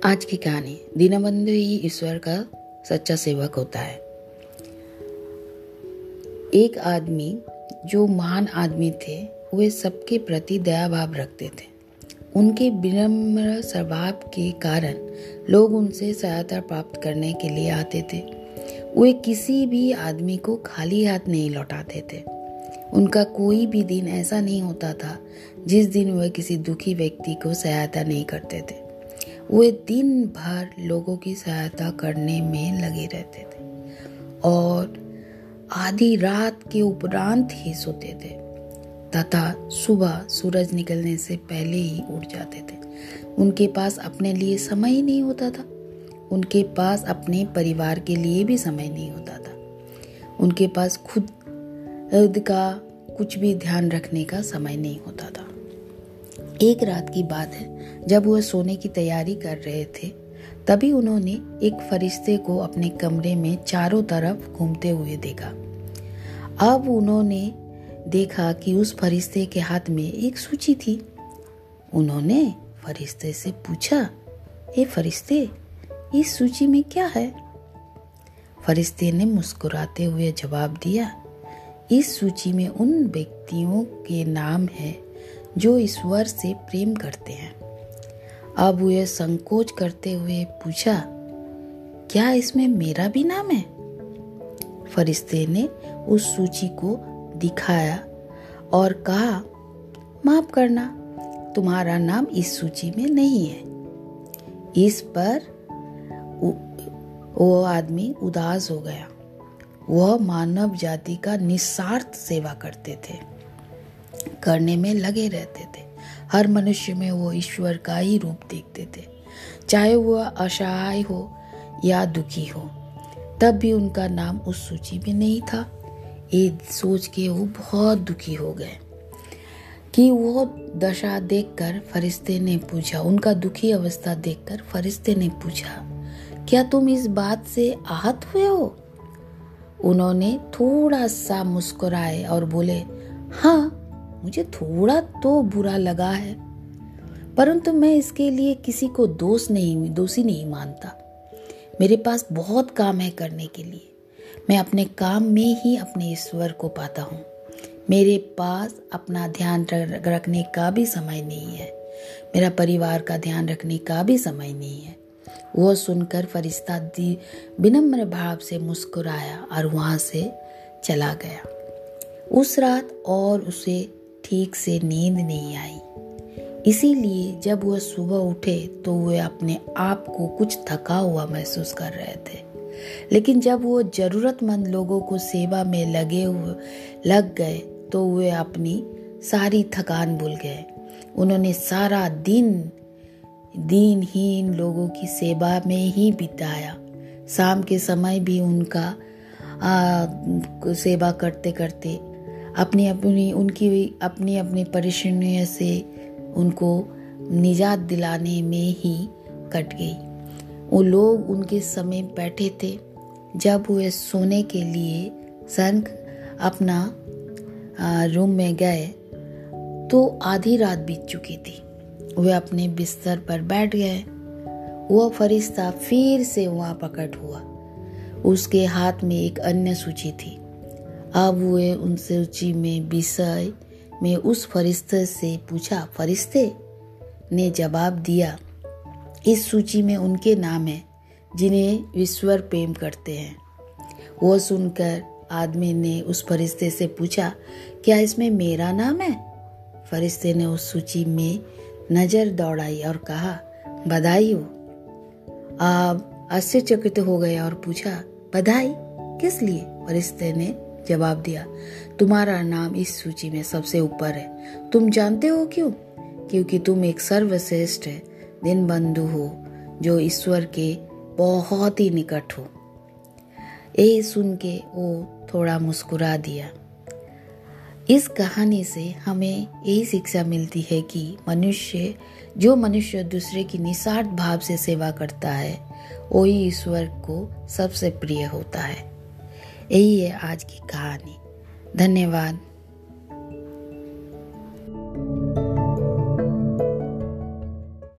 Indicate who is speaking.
Speaker 1: आज की कहानी, दीनबंधु ही ईश्वर का सच्चा सेवक होता है। एक आदमी जो महान आदमी थे, वे सबके प्रति दया भाव रखते थे। उनके विनम्र स्वभाव के कारण लोग उनसे सहायता प्राप्त करने के लिए आते थे। वे किसी भी आदमी को खाली हाथ नहीं लौटाते थे। उनका कोई भी दिन ऐसा नहीं होता था जिस दिन वे किसी दुखी व्यक्ति को सहायता नहीं करते थे। वे दिन भर लोगों की सहायता करने में लगे रहते थे और आधी रात के उपरांत ही सोते थे तथा सुबह सूरज निकलने से पहले ही उठ जाते थे। उनके पास अपने लिए समय ही नहीं होता था। उनके पास अपने परिवार के लिए भी समय नहीं होता था। उनके पास खुद का कुछ भी ध्यान रखने का समय नहीं होता था। एक रात की बात है, जब वह सोने की तैयारी कर रहे थे, तभी उन्होंने एक फरिश्ते को अपने कमरे में चारों तरफ घूमते हुए देखा। अब उन्होंने देखा कि उस फरिश्ते के हाथ में एक सूची थी। उन्होंने फरिश्ते से पूछा, "हे फरिश्ते, इस सूची में क्या है?" फरिश्ते ने मुस्कुराते हुए जवाब दिया, "इस सूची में उन व्यक्तियों के नाम हैं जो ईश्वर से प्रेम करते हैं।" अब वह संकोच करते हुए पूछा, "क्या इसमें मेरा भी नाम है?" फरिश्ते ने उस सूची को दिखाया और कहा, "माफ करना, तुम्हारा नाम इस सूची में नहीं है।" इस पर वो आदमी उदास हो गया। वह मानव जाति का निस्वार्थ सेवा करने में लगे रहते थे। हर मनुष्य में वो ईश्वर का ही रूप देखते थे, चाहे वह असहाय हो या दुखी हो। तब भी उनका नाम उस सूची में नहीं था। ये सोच के वो बहुत दुखी हो गए कि वो दशा देखकर फरिश्ते ने पूछा, उनका दुखी अवस्था देखकर फरिश्ते ने पूछा, "क्या तुम इस बात से आहत हुए हो?" उन्होंने थोड़ा सा मुस्कुराए और बोले, "हाँ, मुझे थोड़ा तो बुरा लगा है, परंतु मैं इसके लिए किसी को दोषी नहीं मानता। मेरे पास बहुत काम है करने के लिए। मैं अपने काम में ही अपने ईश्वर को पाता हूँ। मेरे पास अपना ध्यान रखने का भी समय नहीं है। मेरा परिवार का ध्यान रखने का भी समय नहीं है।" वह सुनकर फरिश्ता विनम्र भाव से मुस्कुराया और वहां से चला गया। उस रात और उसे ठीक से नींद नहीं आई। इसीलिए जब वह सुबह उठे तो वे अपने आप को कुछ थका हुआ महसूस कर रहे थे। लेकिन जब वो जरूरतमंद लोगों को सेवा में लग गए तो वे अपनी सारी थकान भूल गए। उन्होंने सारा दिन दीनहीन लोगों की सेवा में ही बिताया। शाम के समय भी उनका सेवा करते करते अपनी अपनी परेशानियों से उनको निजात दिलाने में ही कट गई। वो लोग उनके समय बैठे थे। जब वे सोने के लिए अपना रूम में गए तो आधी रात बीत चुकी थी। वे अपने बिस्तर पर बैठ गए। वह फरिश्ता फिर से वहां प्रकट हुआ। उसके हाथ में एक अन्य सूची थी। अब वे उन सूची में विषय में उस फरिश्ते से पूछा। फरिश्ते ने जवाब दिया, "इस सूची में उनके नाम हैं जिन्हें ईश्वर प्रेम करते हैं।" वो सुनकर आदमी ने उस फरिश्ते से पूछा, "क्या इसमें मेरा नाम है?" फरिश्ते ने उस सूची में नजर दौड़ाई और कहा, "बधाई हो।" आप आश्चर्यचकित हो गए और पूछा, "बधाई किस लिए?" फरिश्ते ने जवाब दिया, "तुम्हारा नाम इस सूची में सबसे ऊपर है। तुम जानते हो क्यों? क्योंकि तुम एक सर्वश्रेष्ठ दीनबंधु हो जो ईश्वर के बहुत ही निकट हो।" ये सुन के वो थोड़ा मुस्कुरा दिया। इस कहानी से हमें यही शिक्षा मिलती है कि मनुष्य दूसरे की निस्वार्थ भाव से सेवा करता है, वही ईश्वर को सबसे प्रिय होता है। यही है आज की कहानी। धन्यवाद।